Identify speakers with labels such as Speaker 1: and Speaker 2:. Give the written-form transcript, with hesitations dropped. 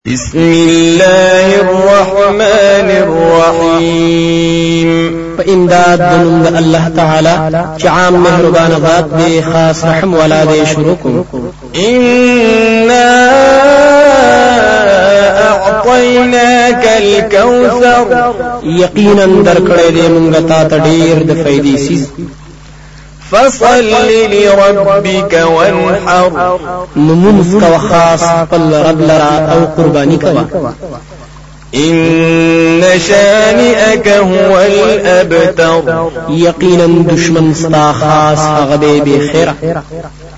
Speaker 1: بسم الله الرحمن الرحيم
Speaker 2: فإمداد بنم الله تعالى جعام مهربان ذات دي خاص رحم ولا دي شروكم
Speaker 1: إنا أعطيناك الكوثر
Speaker 2: يقينا درکړې دې مونږ ته تډیر د فائدې سیز
Speaker 1: فصل لربك وانحر
Speaker 2: نمونز کا خاص قل رب لرا او قربانی کوا
Speaker 1: إن شانئك هو الأبتر
Speaker 2: يقينا دشمن ستا خاص هغه به خیره